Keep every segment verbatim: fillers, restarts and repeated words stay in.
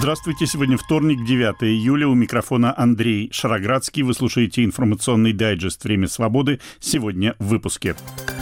Здравствуйте, сегодня вторник, девятое июля, у микрофона Андрей Шароградский. Вы слушаете информационный дайджест «Время свободы». Сегодня в выпуске.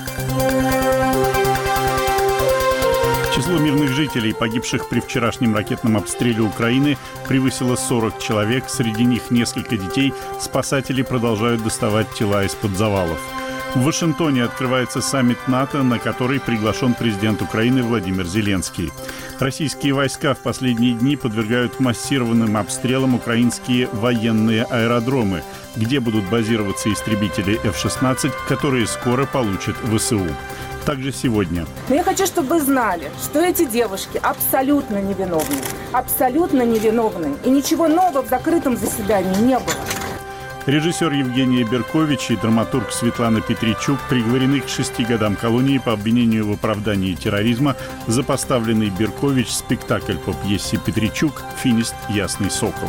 Число мирных жителей, погибших при вчерашнем ракетном обстреле Украины, превысило сорок человек. Среди них несколько детей. Спасатели продолжают доставать тела из-под завалов. В Вашингтоне открывается саммит НАТО, на который приглашен президент Украины Владимир Зеленский. Российские войска в последние дни подвергают массированным обстрелам украинские военные аэродромы, где будут базироваться истребители эф шестнадцать, которые скоро получат ВСУ. Также сегодня. Но я хочу, чтобы вы знали, что эти девушки абсолютно невиновны. Абсолютно невиновны. И ничего нового в закрытом заседании не было. Режиссер Евгения Беркович и драматург Светлана Петричук приговорены к шести годам колонии по обвинению в оправдании терроризма за поставленный Беркович спектакль по пьесе Петричук «Финист. Ясный сокол».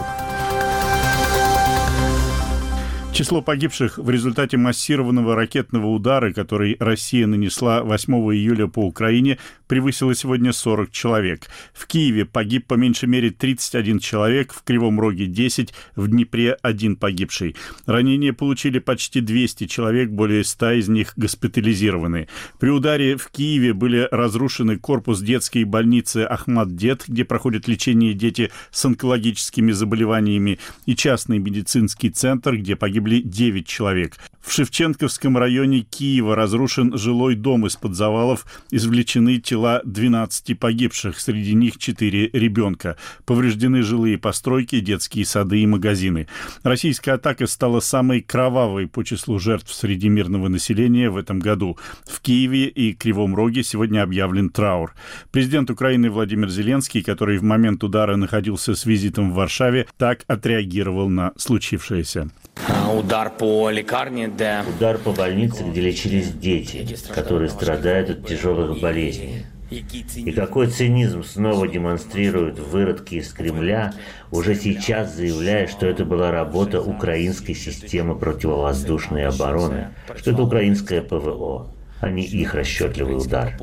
Число погибших в результате массированного ракетного удара, который Россия нанесла восьмого июля по Украине, превысило сегодня сорок человек. В Киеве погиб по меньшей мере тридцать один человек, в Кривом Роге десять, в Днепре один погибший. Ранения получили почти двести человек, более ста из них госпитализированы. При ударе в Киеве были разрушены корпус детской больницы Ахмат-Дет, где проходят лечение дети с онкологическими заболеваниями, и частный медицинский центр, где погибли девять человек. В Шевченковском районе Киева разрушен жилой дом из-под завалов, извлечены тела двенадцати погибших, среди них четыре ребенка. Повреждены жилые постройки, детские сады и магазины. Российская атака стала самой кровавой по числу жертв среди мирного населения в этом году. В Киеве и Кривом Роге сегодня объявлен траур. Президент Украины Владимир Зеленский, который в момент удара находился с визитом в Варшаве, так отреагировал на случившееся. Удар по лекарне, где... Удар по больнице, где лечились дети, которые страдают от тяжелых болезней. И какой цинизм снова демонстрируют выродки из Кремля, уже сейчас заявляя, что это была работа украинской системы противовоздушной обороны, что это украинское ПВО, а не их расчетливый удар.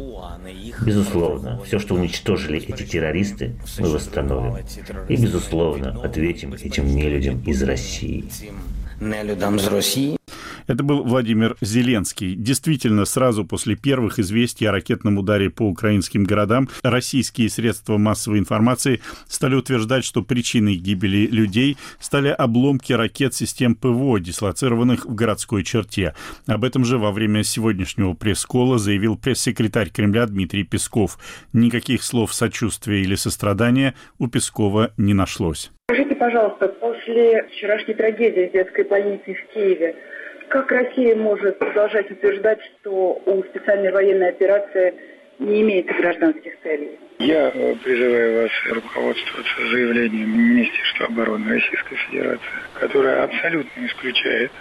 Безусловно, все, что уничтожили эти террористы, мы восстановим. И, безусловно, ответим этим нелюдям из России. Нелюдям из России. Это был Владимир Зеленский. Действительно, сразу после первых известий о ракетном ударе по украинским городам российские средства массовой информации стали утверждать, что причиной гибели людей стали обломки ракет систем ПВО, дислоцированных в городской черте. Об этом же во время сегодняшнего пресс-колла заявил пресс-секретарь Кремля Дмитрий Песков. Никаких слов сочувствия или сострадания у Пескова не нашлось. Скажите, пожалуйста, после вчерашней трагедии в детской больнице в Киеве, как Россия может продолжать утверждать, что у специальной военной операции не имеется гражданских целей? Я призываю вас руководствоваться заявлением Министерства обороны Российской Федерации, которое абсолютно исключает,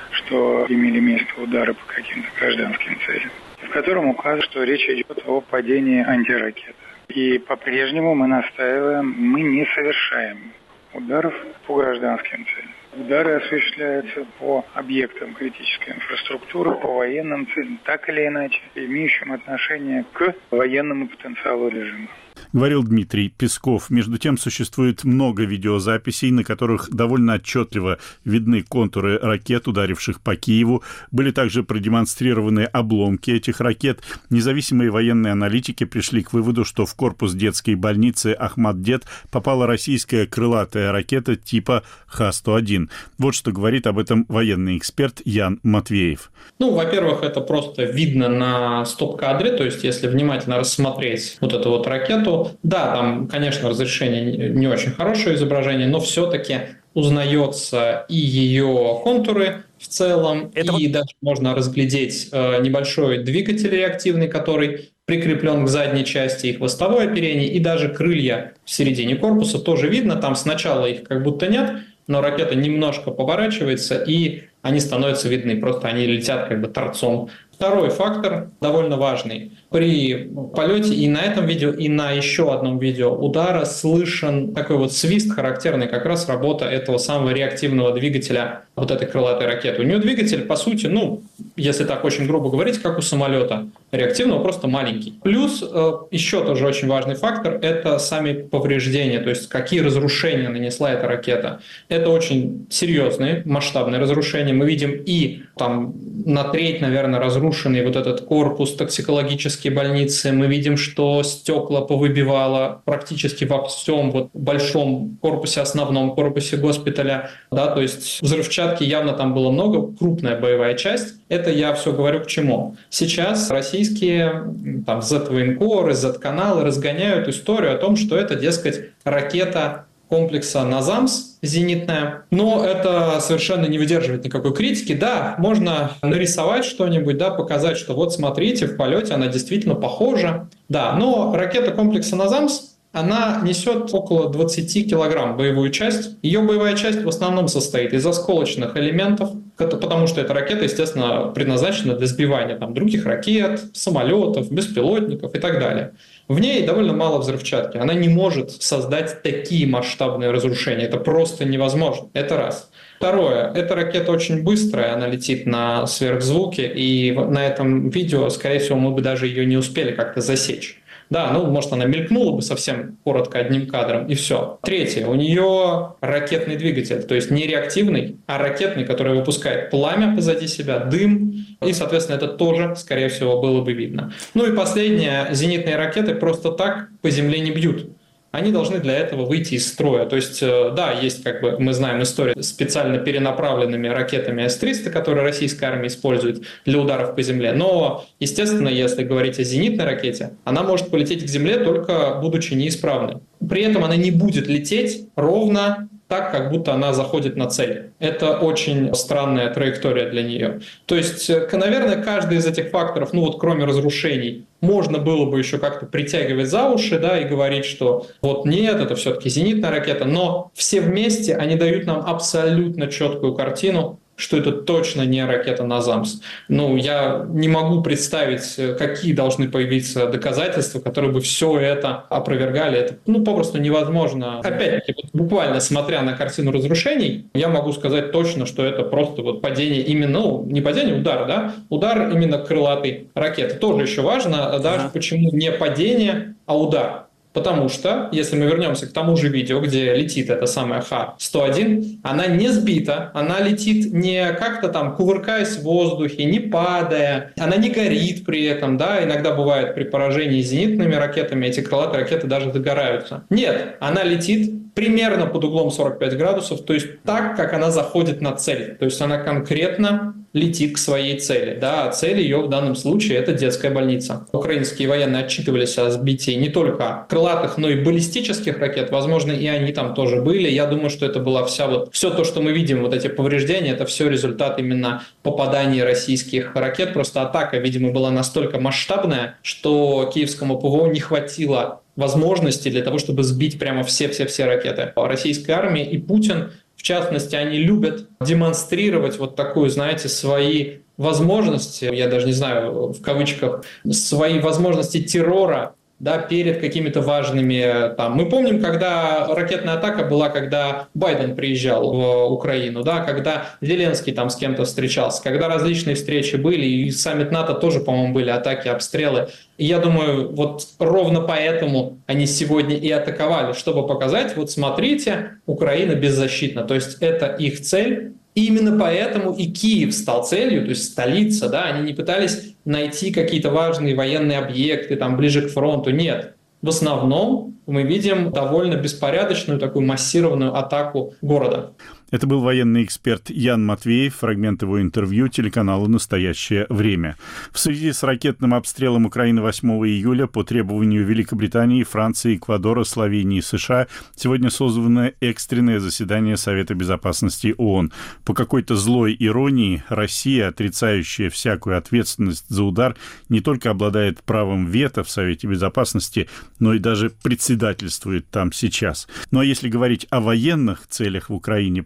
что имели место удары по каким-то гражданским целям, в котором указано, что речь идет о падении антиракет. И по-прежнему мы настаиваем, мы не совершаем ударов по гражданским целям. Удары осуществляются по объектам критической инфраструктуры, по военным целям, так или иначе, имеющим отношение к военному потенциалу режима. Говорил Дмитрий Песков. Между тем, существует много видеозаписей, на которых довольно отчетливо видны контуры ракет, ударивших по Киеву. Были также продемонстрированы обломки этих ракет. Независимые военные аналитики пришли к выводу, что в корпус детской больницы Ахмат-Дет попала российская крылатая ракета типа Х сто один. Вот что говорит об этом военный эксперт Ян Матвеев. Ну, во-первых, это просто видно на стоп-кадре, то есть если внимательно рассмотреть вот эту вот ракету, да, там, конечно, разрешение не очень хорошее изображение, но все-таки узнается и ее контуры в целом, это и вот... даже можно разглядеть э, небольшой двигатель реактивный, который прикреплен к задней части, их хвостовое оперение, и даже крылья в середине корпуса тоже видно. Там сначала их как будто нет, но ракета немножко поворачивается, и они становятся видны, просто они летят как бы торцом. Второй фактор, довольно важный. при полете и на этом видео, и на еще одном видео удара слышен такой вот свист, характерный как раз работа этого самого реактивного двигателя вот этой крылатой ракеты. У нее двигатель, по сути, ну, если так очень грубо говорить, как у самолета реактивного, просто маленький. Плюс э, еще тоже очень важный фактор – это сами повреждения, то есть какие разрушения нанесла эта ракета. Это очень серьезные, масштабные разрушения. Мы видим и там на треть, наверное, разрушенный вот этот корпус, токсикологические больницы. Мы видим, что стекла повыбивало практически во всем вот большом корпусе, основном корпусе госпиталя. Да, то есть взрывчатки явно там было много, крупная боевая часть. Это я все говорю к чему. Сейчас российские там зет-военкоры, зет-каналы разгоняют историю о том, что это, дескать, ракета комплекса «Назамс» зенитная. Но это совершенно не выдерживает никакой критики. Да, можно нарисовать что-нибудь, да, показать, что вот смотрите, в полете она действительно похожа. Да, но ракета комплекса «Назамс», она несет около двадцать килограмм боевую часть. Ее боевая часть в основном состоит из осколочных элементов, потому что эта ракета, естественно, предназначена для сбивания там, других ракет, самолетов, беспилотников и так далее. В ней довольно мало взрывчатки. Она не может создать такие масштабные разрушения. Это просто невозможно. Это раз. Второе. Эта ракета очень быстрая, она летит на сверхзвуке, и на этом видео, скорее всего, мы бы даже ее не успели как-то засечь. Да, ну, может, она мелькнула бы совсем коротко одним кадром, и все. Третье. У нее ракетный двигатель, то есть не реактивный, а ракетный, который выпускает пламя позади себя, дым, и, соответственно, это тоже, скорее всего, было бы видно. Ну и последнее. Зенитные ракеты просто так по земле не бьют. Они должны для этого выйти из строя. То есть, да, есть, как бы, мы знаем историю с специально перенаправленными ракетами эс триста, которые российская армия использует для ударов по земле. Но, естественно, если говорить о зенитной ракете, она может полететь к земле, только будучи неисправной. При этом она не будет лететь ровно так, как будто она заходит на цель. Это очень странная траектория для нее. То есть, наверное, каждый из этих факторов, ну вот кроме разрушений, можно было бы еще как-то притягивать за уши, да, и говорить, что вот нет, это все-таки зенитная ракета, но все вместе они дают нам абсолютно четкую картину, что это точно не ракета «Назамс». Ну, я не могу представить, какие должны появиться доказательства, которые бы все это опровергали. Это, ну, попросту невозможно. Опять-таки, вот буквально смотря на картину разрушений, я могу сказать точно, что это просто вот падение именно, ну, не падение, удар, да, удар именно крылатой ракеты. Тоже еще важно, даже почему не падение, а удар. Потому что, если мы вернемся к тому же видео, где летит эта самая Х сто один, она не сбита, она летит не как-то там кувыркаясь в воздухе, не падая, она не горит при этом, да, иногда бывает при поражении зенитными ракетами эти крылатые ракеты даже догораются. Нет, она летит примерно под углом сорок пять градусов, то есть так, как она заходит на цель, то есть она конкретно летит к своей цели. Да, цель ее в данном случае – это детская больница. Украинские военные отчитывались о сбитии не только крылатых, но и баллистических ракет. Возможно, и они там тоже были. Я думаю, что это была вся вот все то, что мы видим, вот эти повреждения, это все результат именно попаданий российских ракет. Просто атака, видимо, была настолько масштабная, что киевскому ПВО не хватило возможности для того, чтобы сбить прямо все-все-все ракеты российской армии. И Путин, в частности, они любят демонстрировать вот такую, знаете, свои возможности, я даже не знаю, в кавычках, свои возможности террора, да, перед какими-то важными там. Мы помним, когда ракетная атака была, когда Байден приезжал в Украину, да, когда Зеленский там с кем-то встречался, когда различные встречи были, и саммит НАТО тоже, по-моему, были атаки, обстрелы. И я думаю, вот ровно поэтому они сегодня и атаковали, чтобы показать, вот смотрите, Украина беззащитна. То есть это их цель. И именно поэтому и Киев стал целью, то есть столица, да, они не пытались найти какие-то важные военные объекты там ближе к фронту, нет. В основном мы видим довольно беспорядочную такую массированную атаку города. Это был военный эксперт Ян Матвеев, фрагмент его интервью телеканалу «Настоящее время». В связи с ракетным обстрелом Украины восьмого июля по требованию Великобритании, Франции, Эквадора, Словении и США сегодня созвано экстренное заседание Совета безопасности ООН. По какой-то злой иронии Россия, отрицающая всякую ответственность за удар, не только обладает правом вето в Совете безопасности, но и даже председательствует там сейчас. Ну а если говорить о военных целях в Украине, по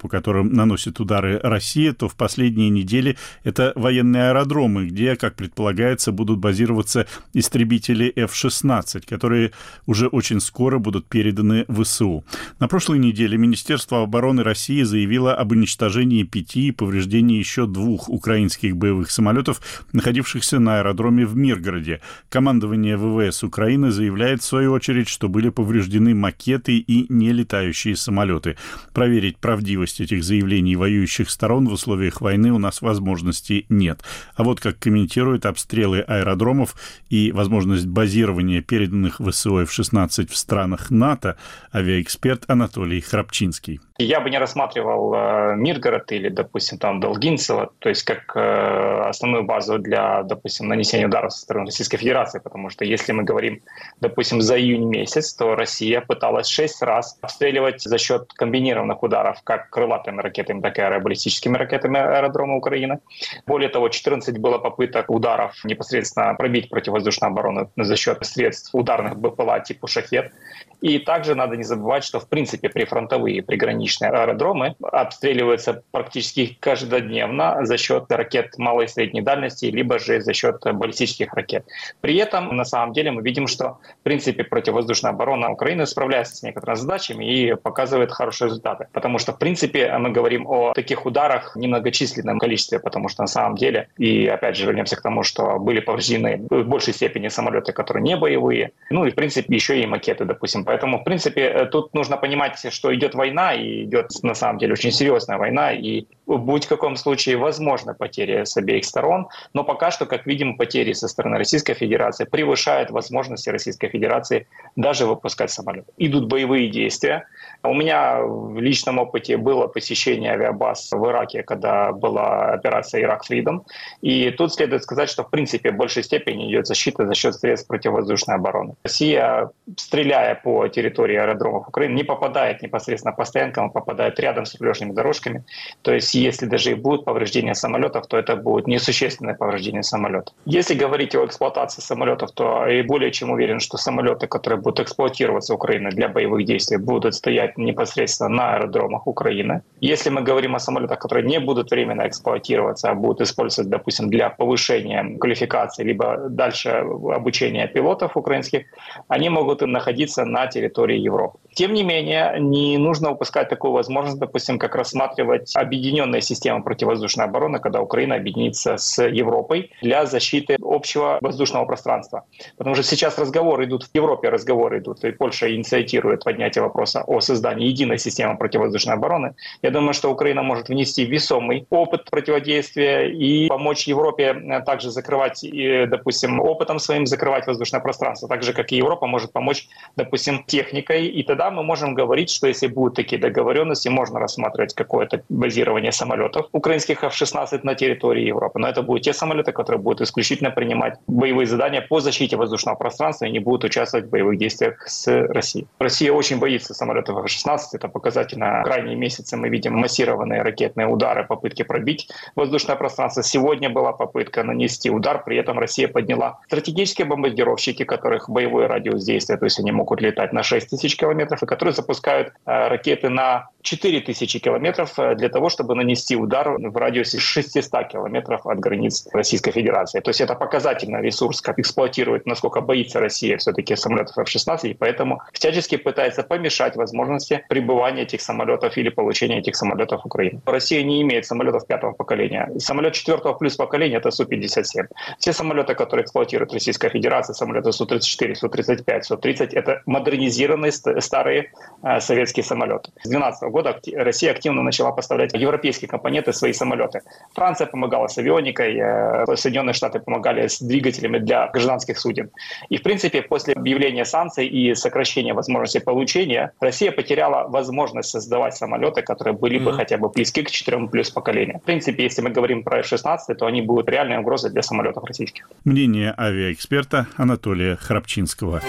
по которым наносит удары Россия, то в последние недели это военные аэродромы, где, как предполагается, будут базироваться истребители эф шестнадцать, которые уже очень скоро будут переданы ВСУ. На прошлой неделе Министерство обороны России заявило об уничтожении пяти и повреждении еще двух украинских боевых самолетов, находившихся на аэродроме в Миргороде. Командование ВВС Украины заявляет, в свою очередь, что были повреждены макеты и нелетающие самолеты. Проверить правдивость этих заявлений воюющих сторон в условиях войны у нас возможности нет. А вот как комментирует обстрелы аэродромов и возможность базирования переданных ВСУ эф шестнадцать в странах НАТО авиаэксперт Анатолий Храпчинский. Я бы не рассматривал э, Миргород или, допустим, там Долгинцево, то есть как э, основную базу для, допустим, нанесения ударов со стороны Российской Федерации, потому что если мы говорим, допустим, за июнь месяц, то Россия пыталась шесть раз обстреливать за счет комбинированных ударов как крылатыми ракетами, так и аэробаллистическими ракетами аэродрома Украины. Более того, четырнадцать было попыток ударов непосредственно пробить противовоздушную оборону за счет средств ударных БПЛА типа «Шахед». И также надо не забывать, что в принципе прифронтовые, приграничные аэродромы обстреливаются практически каждодневно за счет ракет малой и средней дальности, либо же за счет баллистических ракет. При этом на самом деле мы видим, что в принципе противовоздушная оборона Украины справляется с некоторыми задачами и показывает хорошие результаты. Потому что в принципе мы говорим о таких ударах в немногочисленном количестве, потому что на самом деле, и опять же вернемся к тому, что были повреждены в большей степени самолеты, которые не боевые, ну и в принципе еще и макеты, допустим. Поэтому, в принципе, тут нужно понимать, что идет война, и идет на самом деле очень серьезная война, и в будь каком случае возможны потери с обеих сторон, но пока что, как видим, потери со стороны Российской Федерации превышают возможности Российской Федерации даже выпускать самолеты. Идут боевые действия. У меня в личном опыте было посещение авиабаз в Ираке, когда была операция «Ирак Фридом», и тут следует сказать, что в принципе в большей степени идет защита за счет средств противовоздушной обороны. Россия, стреляя по территории аэродромов Украины, не попадает непосредственно по стоянкам, а попадает рядом с прилежными дорожками. То есть если даже и будут повреждения самолетов, то это будет несущественное повреждение самолета. Если говорить о эксплуатации самолетов, то я более чем уверен, что самолеты, которые будут эксплуатироваться Украиной для боевых действий, будут стоять непосредственно на аэродромах Украины. Если мы говорим о самолетах, которые не будут временно эксплуатироваться, а будут использоваться, допустим, для повышения квалификации, либо дальше обучения пилотов украинских, они могут находиться на территории Европы. Тем не менее, не нужно упускать такую возможность, допустим, как рассматривать объединенные системы противовоздушной обороны, когда Украина объединится с Европой для защиты общего воздушного пространства. Потому что сейчас разговоры идут, в Европе разговоры идут, и Польша инициирует поднятие вопроса о создании единой системы противовоздушной обороны. Я думаю, что Украина может внести весомый опыт противодействия и помочь Европе также закрывать, допустим, опытом своим закрывать воздушное пространство, так же, как и Европа может помочь, допустим, техникой, и тогда мы можем говорить, что если будут такие договоренности, можно рассматривать какое-то базирование самолетов украинских эф шестнадцать на территории Европы. Но это будут те самолеты, которые будут исключительно принимать боевые задания по защите воздушного пространства и не будут участвовать в боевых действиях с Россией. Россия очень боится самолетов эф шестнадцать, это показательно. В крайние месяцы мы видим массированные ракетные удары, попытки пробить воздушное пространство. Сегодня была попытка нанести удар, при этом Россия подняла стратегические бомбардировщики, которых боевой радиус действия, то есть они могут летать на шесть тысяч километров, и которые запускают э, ракеты на четыре тысячи километров для того, чтобы нанести удар в радиусе шестьсот километров от границ Российской Федерации. То есть это показательный ресурс, как эксплуатирует, насколько боится Россия все-таки самолетов эф шестнадцать, и поэтому всячески пытается помешать возможности прибывания этих самолетов или получения этих самолетов в Украину. Россия не имеет самолетов пятого поколения. Самолет четвертого плюс поколения — это Су пятьдесят семь. Все самолеты, которые эксплуатирует Российская Федерация, самолеты Су тридцать четыре, Су тридцать пять, Су тридцать — это модернизированные старые э, советские самолеты. С две тысячи двенадцатого года Россия активно начала поставлять европейские компоненты в свои самолеты. Франция помогала с авионикой, э, Соединенные Штаты помогали с двигателями для гражданских суден. И, в принципе, после объявления санкций и сокращения возможности получения, Россия потеряла возможность создавать самолеты, которые были бы mm-hmm. хотя бы близки к четырем плюс поколению. В принципе, если мы говорим про эф шестнадцать, то они будут реальной угрозой для самолетов российских. Мнение авиаэксперта Анатолия Храпчинского.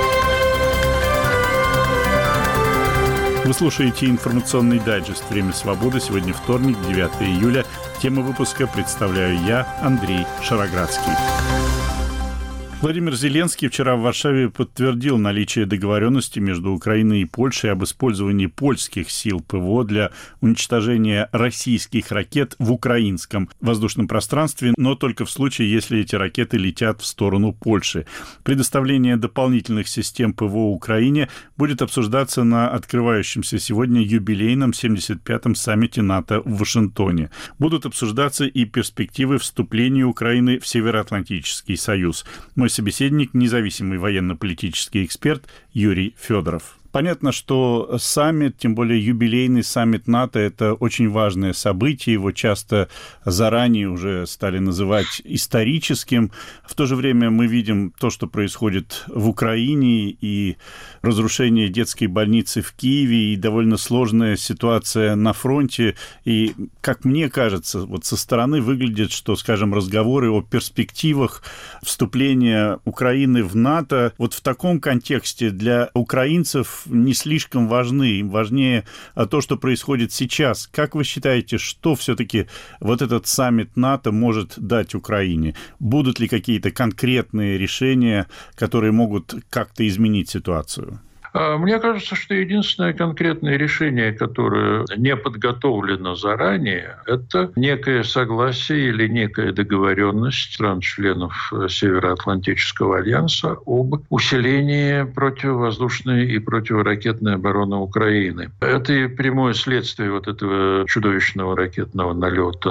Вы слушаете информационный дайджест «Время свободы». Сегодня вторник, девятое июля. Тему выпуска представляю я, Андрей Шароградский. Владимир Зеленский вчера в Варшаве подтвердил наличие договоренности между Украиной и Польшей об использовании польских сил ПВО для уничтожения российских ракет в украинском воздушном пространстве, но только в случае, если эти ракеты летят в сторону Польши. Предоставление дополнительных систем ПВО Украине будет обсуждаться на открывающемся сегодня юбилейном семьдесят пятом саммите НАТО в Вашингтоне. Будут обсуждаться и перспективы вступления Украины в Североатлантический союз. Мой собеседник – независимый военно-политический эксперт Юрий Федоров. Понятно, что саммит, тем более юбилейный саммит НАТО, это очень важное событие. Его часто заранее уже стали называть историческим. В то же время мы видим то, что происходит в Украине, и разрушение детской больницы в Киеве, и довольно сложная ситуация на фронте. И, как мне кажется, вот со стороны выглядит, что, скажем, разговоры о перспективах вступления Украины в НАТО вот в таком контексте для украинцев не слишком важны. Им важнее то, что происходит сейчас. Как вы считаете, что все-таки вот этот саммит НАТО может дать Украине? Будут ли какие-то конкретные решения, которые могут как-то изменить ситуацию? Мне кажется, что единственное конкретное решение, которое не подготовлено заранее, это некое согласие или некая договоренность стран-членов Североатлантического альянса об усилении противовоздушной и противоракетной обороны Украины. Это и прямое следствие вот этого чудовищного ракетного налета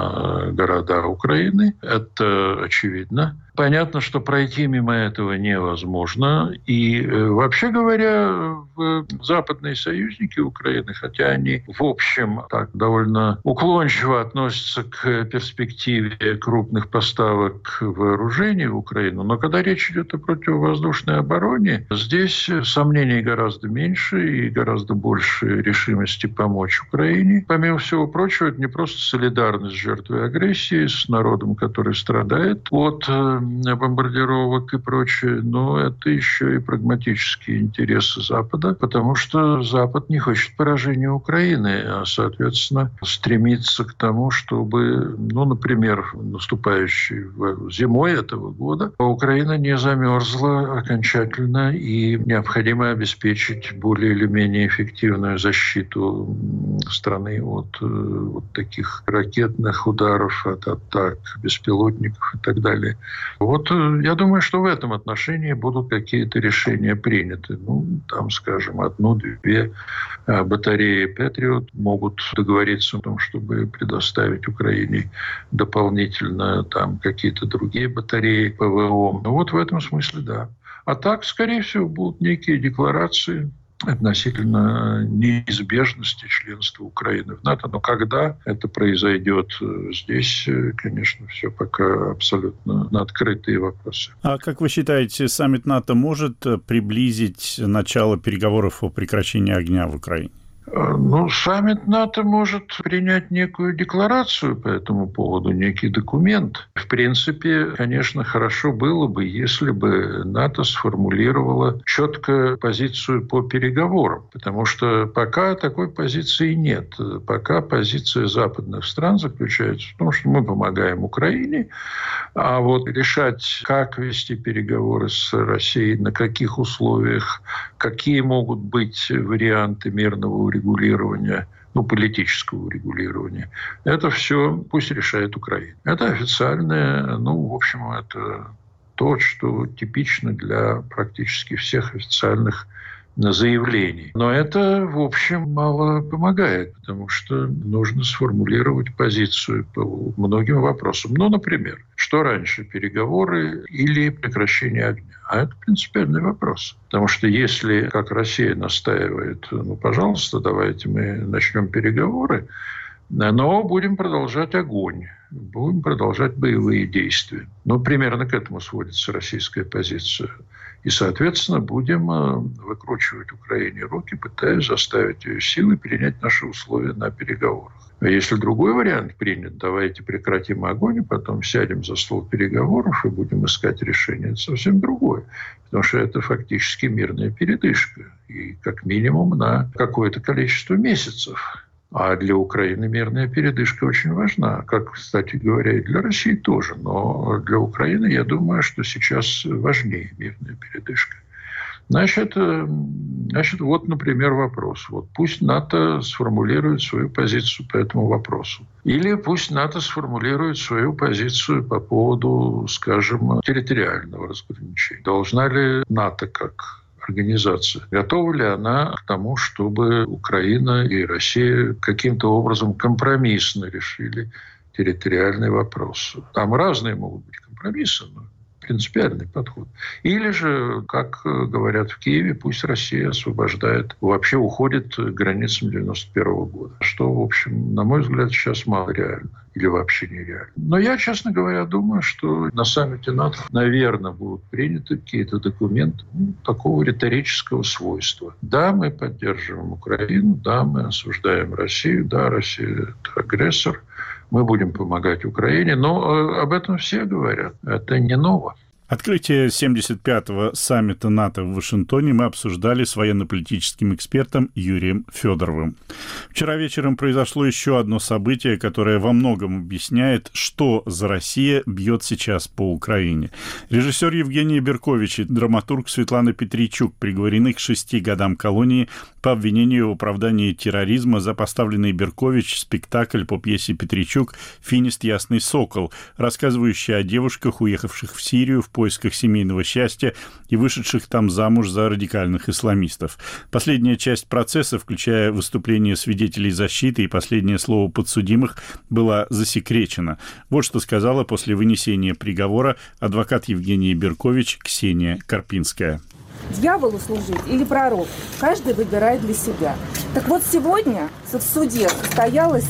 на города Украины. Это очевидно. Понятно, что пройти мимо этого невозможно. И, вообще говоря, западные союзники Украины, хотя они, в общем, так довольно уклончиво относятся к перспективе крупных поставок вооружений в Украину, но когда речь идет о противовоздушной обороне, здесь сомнений гораздо меньше и гораздо больше решимости помочь Украине. Помимо всего прочего, это не просто солидарность с жертвой агрессии, с народом, который страдает от бомбардировок и прочее, но это еще и прагматические интересы Запада, потому что Запад не хочет поражения Украины, а, соответственно, стремится к тому, чтобы, ну, например, наступающей зимой этого года Украина не замерзла окончательно, и необходимо обеспечить более или менее эффективную защиту страны от вот таких ракетных ударов, от атак беспилотников и так далее. Вот я думаю, что в этом отношении будут какие-то решения приняты. Ну, там, скажем, одну-две батареи «Патриот» могут договориться о том, чтобы предоставить Украине дополнительно там какие-то другие батареи ПВО. Ну, вот в этом смысле да. А так, скорее всего, будут некие декларации относительно неизбежности членства Украины в НАТО. Но когда это произойдет, здесь, конечно, все пока абсолютно на открытые вопросы. А как вы считаете, саммит НАТО может приблизить начало переговоров о прекращении огня в Украине? Ну, саммит НАТО может принять некую декларацию по этому поводу, некий документ. В принципе, конечно, хорошо было бы, если бы НАТО сформулировало четкую позицию по переговорам, потому что пока такой позиции нет. Пока позиция западных стран заключается в том, что мы помогаем Украине, а вот решать, как вести переговоры с Россией, на каких условиях, какие могут быть варианты мирного урегулирования, регулирования, ну, политического урегулирования. Это все пусть решает Украина. Это официальное, ну, в общем, это то, что типично для практически всех официальных заявлений. Но это, в общем, мало помогает, потому что нужно сформулировать позицию по многим вопросам. Ну, например, что раньше, переговоры или прекращение огня? А это принципиальный вопрос. Потому что если, как Россия настаивает, ну, пожалуйста, давайте мы начнем переговоры, но будем продолжать огонь, будем продолжать боевые действия. Ну, примерно к этому сводится российская позиция. И, соответственно, будем выкручивать Украине руки, пытаясь заставить ее силой принять наши условия на переговорах. А если другой вариант принят, давайте прекратим огонь, и потом сядем за стол переговоров и будем искать решение, это совсем другое. Потому что это фактически мирная передышка. И как минимум на какое-то количество месяцев. А для Украины мирная передышка очень важна, как, кстати говоря, и для России тоже. Но для Украины, я думаю, что сейчас важнее мирная передышка. Значит, значит, вот, например, вопрос. Вот пусть НАТО сформулирует свою позицию по этому вопросу. Или пусть НАТО сформулирует свою позицию по поводу, скажем, территориального разграничения. Должна ли НАТО как организация, готова ли она к тому, чтобы Украина и Россия каким-то образом компромиссно решили территориальный вопрос? Там разные могут быть компромиссы, но принципиальный подход. Или же, как говорят в Киеве, пусть Россия освобождает, вообще уходит к границам девяносто первого года. Что, в общем, на мой взгляд, сейчас мало реально. Или вообще нереально. Но я, честно говоря, думаю, что на саммите НАТО, наверное, будут приняты какие-то документы ну, такого риторического свойства. Да, мы поддерживаем Украину, да, мы осуждаем Россию, да, Россия – это агрессор, мы будем помогать Украине, но об этом все говорят. Это не ново. Открытие семьдесят пятого саммита НАТО в Вашингтоне мы обсуждали с военно-политическим экспертом Юрием Федоровым. Вчера вечером произошло еще одно событие, которое во многом объясняет, что за Россия бьет сейчас по Украине. Режиссер Евгений Беркович и драматург Светлана Петричук приговорены к шести годам колонии по обвинению в оправдании терроризма за поставленный Беркович спектакль по пьесе Петричук «Финист Ясный Сокол», рассказывающий о девушках, уехавших в Сирию в поисках семейного счастья и вышедших там замуж за радикальных исламистов. Последняя часть процесса, включая выступление свидетелей защиты и последнее слово подсудимых, была засекречена. Вот что сказала после вынесения приговора адвокат Евгений Беркович Ксения Карпинская. Дьяволу служить или пророку, каждый выбирает для себя. Так вот сегодня в суде состоялось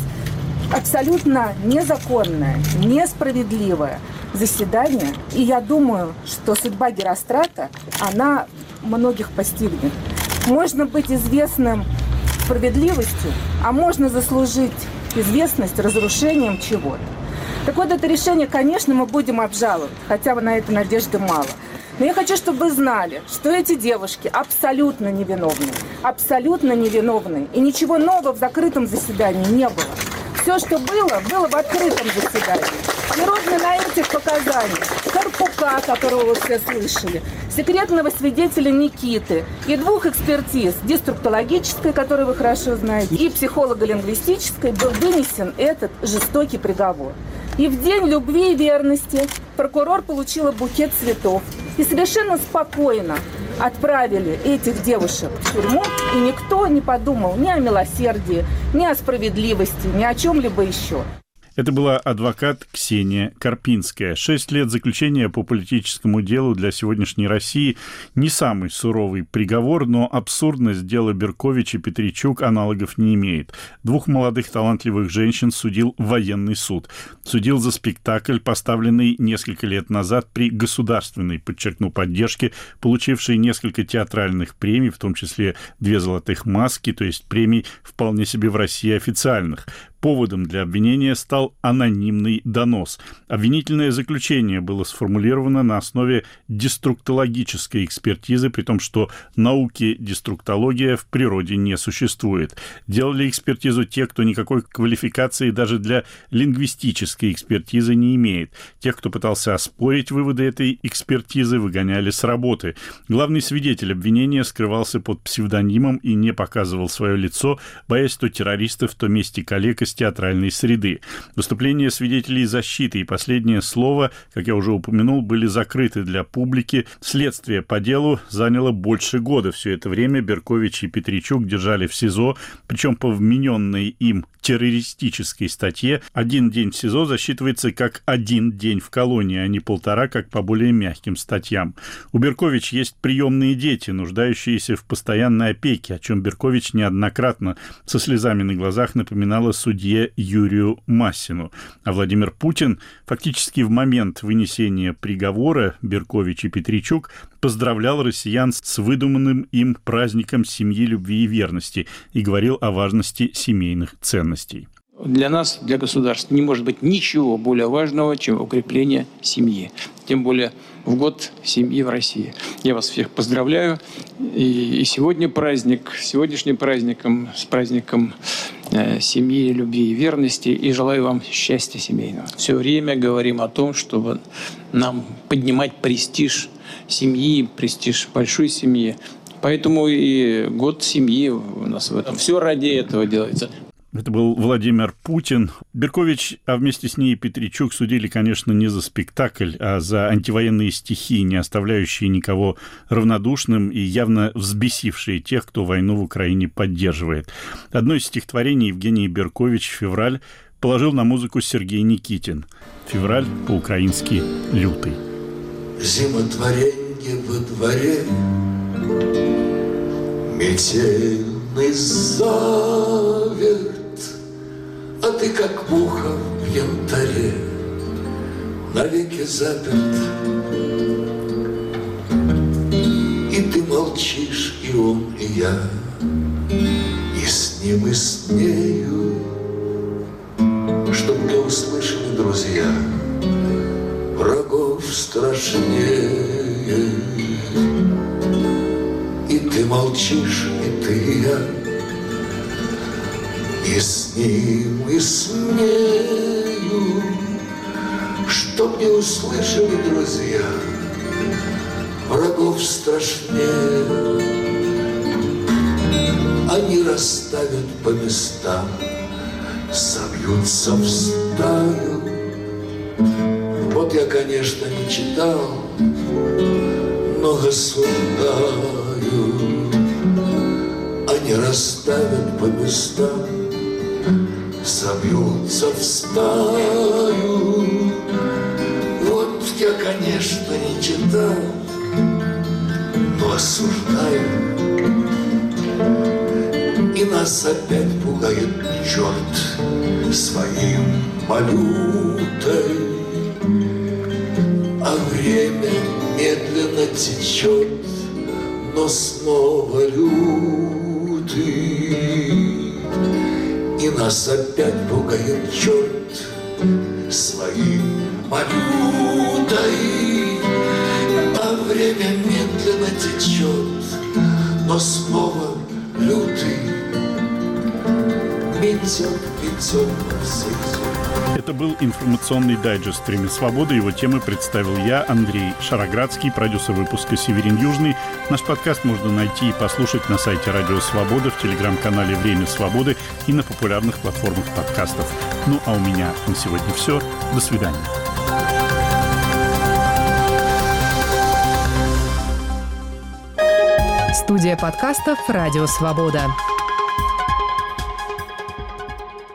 абсолютно незаконное, несправедливое заседание. И я думаю, что судьба Герострата, она многих постигнет. Можно быть известным справедливостью, а можно заслужить известность разрушением чего-то. Так вот, это решение, конечно, мы будем обжаловать, хотя бы на это надежды мало. Но я хочу, чтобы вы знали, что эти девушки абсолютно невиновны. Абсолютно невиновны. И ничего нового в закрытом заседании не было. Все, что было, было в открытом заседании. И ровно на этих показаниях Карпука, которого вы все слышали, секретного свидетеля Никиты и двух экспертиз, деструктологической, которую вы хорошо знаете, и психолого-лингвистической, был вынесен этот жестокий приговор. И в день любви и верности прокурор получила букет цветов и совершенно спокойно отправили этих девушек в тюрьму, и никто не подумал ни о милосердии, ни о справедливости, ни о чем-либо еще. Это была адвокат Ксения Карпинская. Шесть лет заключения по политическому делу для сегодняшней России не самый суровый приговор, но абсурдность дела Беркович и Петричук аналогов не имеет. Двух молодых талантливых женщин судил военный суд. Судил за спектакль, поставленный несколько лет назад при государственной, подчеркну, поддержке, получившей несколько театральных премий, в том числе две «Золотых маски», то есть премий вполне себе в России официальных. Поводом для обвинения стал анонимный донос. Обвинительное заключение было сформулировано на основе деструктологической экспертизы, при том, что науки деструктология в природе не существует. Делали экспертизу те, кто никакой квалификации даже для лингвистической экспертизы не имеет. Тех, кто пытался оспорить выводы этой экспертизы, выгоняли с работы. Главный свидетель обвинения скрывался под псевдонимом и не показывал свое лицо, боясь то террористов, то мести коллег из театральной среды. Выступления свидетелей защиты и последнее слово, как я уже упомянул, были закрыты для публики. Следствие по делу заняло больше года. Все это время Беркович и Петричук держали в СИЗО, причем по вмененной им террористической статье один день в СИЗО засчитывается как один день в колонии, а не полтора, как по более мягким статьям. У Беркович есть приемные дети, нуждающиеся в постоянной опеке, о чем Беркович неоднократно со слезами на глазах напоминала судье Юрию Массину. А Владимир Путин фактически в момент вынесения приговора Беркович и Петричук поздравлял россиян с выдуманным им праздником семьи, любви и верности и говорил о важности семейных ценностей. Для нас, для государства, не может быть ничего более важного, чем укрепление семьи. Тем более в год семьи в России. Я вас всех поздравляю. И, и сегодня праздник, сегодняшним праздником, с праздником семьи, любви и верности. И желаю вам счастья семейного. Все время говорим о том, чтобы нам поднимать престиж семьи, престиж большой семьи. Поэтому и год семьи у нас в этом. Все ради этого делается. Это был Владимир Путин. Беркович, а вместе с ней и Петричук судили, конечно, не за спектакль, а за антивоенные стихи, не оставляющие никого равнодушным и явно взбесившие тех, кто войну в Украине поддерживает. Одно из стихотворений Евгений Беркович «Февраль» положил на музыку Сергей Никитин. «Февраль» по-украински «лютый». Зимотворенье во дворе, метельный заверт, а ты, как муха в янтаре, навеки заперт. И ты молчишь, и он, и я, и с ним, и с нею, чтоб не услышали друзья, врагов страшнее. И ты молчишь, и ты, и я, и с ним, и с нею, чтоб не услышали друзья, врагов страшнее. Они расставят по местам, собьются в стаю. Вот я, конечно, не читал, но государю они расставят по местам, собьются в стаю. Вот я, конечно, не читал, но осуждаю. И нас опять пугает черт своим малютой, а время медленно течет, но снова лютый. И нас опять пугает черт своим малютой, а время медленно течет, но снова лютый. Метет, метет на всех. Это был информационный дайджест «Время свободы». Его темы представил я, Андрей Шароградский, продюсер выпуска «Северин Южный». Наш подкаст можно найти и послушать на сайте Радио Свобода, в телеграм-канале «Время свободы» и на популярных платформах подкастов. Ну, а у меня на сегодня все. До свидания. Студия подкастов «Радио Свобода».